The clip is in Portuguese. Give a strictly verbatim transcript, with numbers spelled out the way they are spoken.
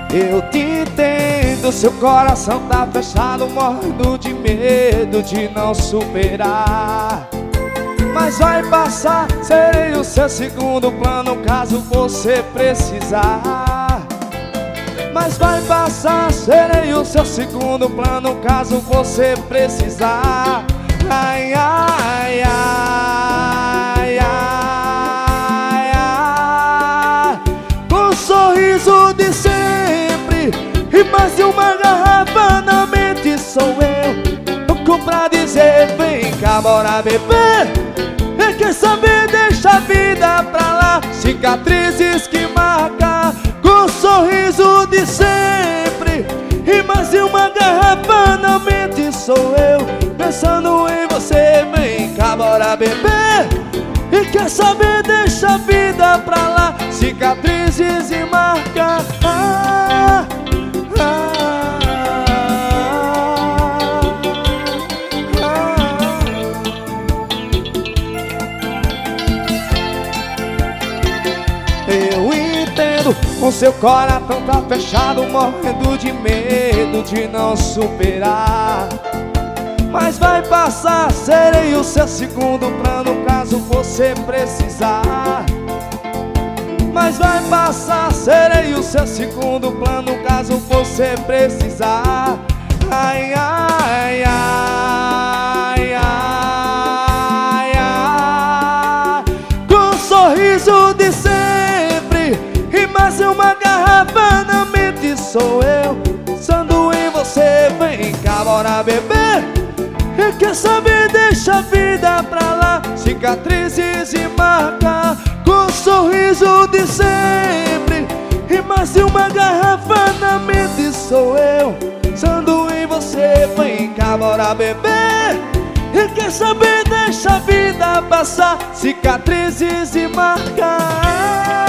Eu te entendo, seu coração tá fechado, morrendo de medo de não superar. Mas vai passar, serei o seu segundo plano caso você precisar. Mas vai passar, serei o seu segundo plano caso você precisar. Ai, ai, ai, ai, ai. Com um sorriso de sempre e mais de uma garrafa na mente sou eu, louco pra dizer vem cá, bora beber. E quer saber, deixa a vida pra lá, cicatrizes que marca. Com um sorriso de sempre e mais de uma garrafa na mente sou eu, pensando em você, vem cá, bora beber. E quer saber, deixa a vida pra lá, cicatrizes e marca. Ah, ah, ah. Eu entendo, com seu coração tá fechado, morrendo de medo de não superar. Mas vai passar, serei o seu segundo plano caso você precisar. Mas vai passar, serei o seu segundo plano caso você precisar. Ai, ai, ai, ai, ai. Com um sorriso de sempre e mais uma garrafa na mente sou eu, pensando em você, vem cá, bora beber. E quer saber, deixa a vida pra lá, cicatrizes e marca. Com um sorriso de sempre e mais de uma garrafa na mente sou eu, pensando em você, vem cá, bora beber. E quer saber, deixa a vida passar, cicatrizes e marca.